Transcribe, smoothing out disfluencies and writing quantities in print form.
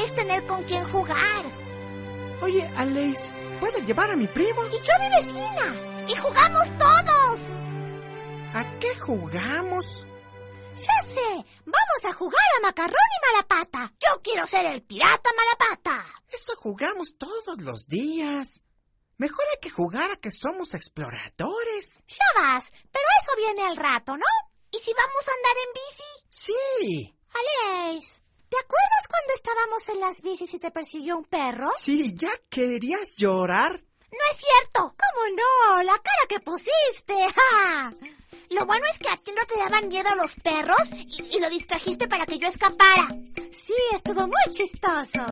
puedes tener con quién jugar. Oye, Aleix, ¿puedo llevar a mi primo? Y yo a mi vecina. Y jugamos todos. ¿A qué jugamos? Ya sé, vamos a jugar a Macarrón y Malapata. Yo quiero ser el pirata Malapata. Eso jugamos todos los días. Mejor hay que jugar a que somos exploradores. Ya vas, pero eso viene al rato, ¿no? ¿Y si vamos a andar en bici? Sí. Aleix, ¿te acuerdas cuando estábamos en las bicis y te persiguió un perro? Sí, ¿ya querías llorar? ¡No es cierto! ¿Cómo no? ¡La cara que pusiste! ¡Ja! Lo bueno es que a ti no te daban miedo los perros y lo distrajiste para que yo escapara. Sí, estuvo muy chistoso.